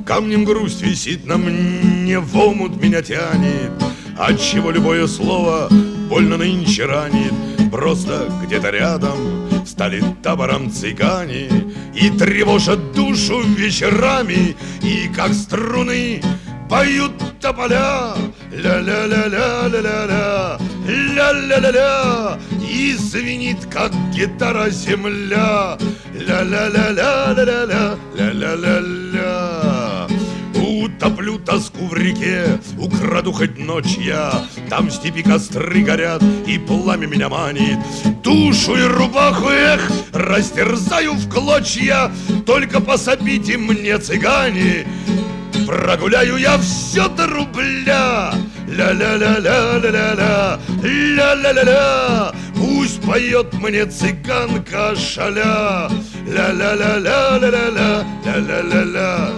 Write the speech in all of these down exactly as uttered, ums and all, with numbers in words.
Камнем грусть висит на мне, в омут меня тянет, отчего любое слово больно нынче ранит. Просто где-то рядом стали табором цыгане и тревожат душу вечерами, и как струны поют тополя, ля-ля-ля-ля-ля-ля-ля, ля-ля-ля-ля, и звенит, как гитара, земля, ля-ля-ля-ля-ля-ля-ля, ля-ля-ля-ля. Утоплю тоску в реке, украду хоть ночь я, там в степи костры горят, и пламя меня манит. Душу и рубаху, эх, растерзаю в клочья, только пособите мне, цыгане, прогуляю я все до рубля. Ля-ля-ля-ля-ля-ля-ля, ля-ля-ля-ля, пусть поет мне цыганка шаля. Ля-ля-ля-ля-ля-ля-ля, ля-ля-ля-ля.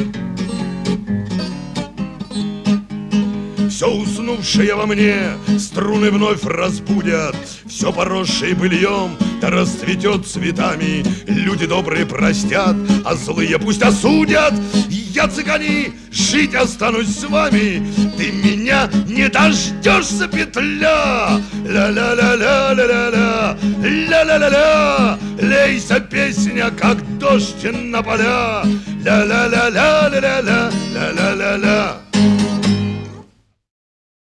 Все уснувшее во мне струны вновь разбудят, все поросшее быльем да расцветет цветами. Люди добрые простят, а злые пусть осудят. Я, цыгане, жить останусь с вами, ты меня не дождешься, петля. Ля-ля-ля-ля-ля-ля-ля, ля-ля-ля-ля, лейся, песня, как дождь на поля. Ля-ля-ля-ля-ля-ля-ля, ля-ля-ля-ля.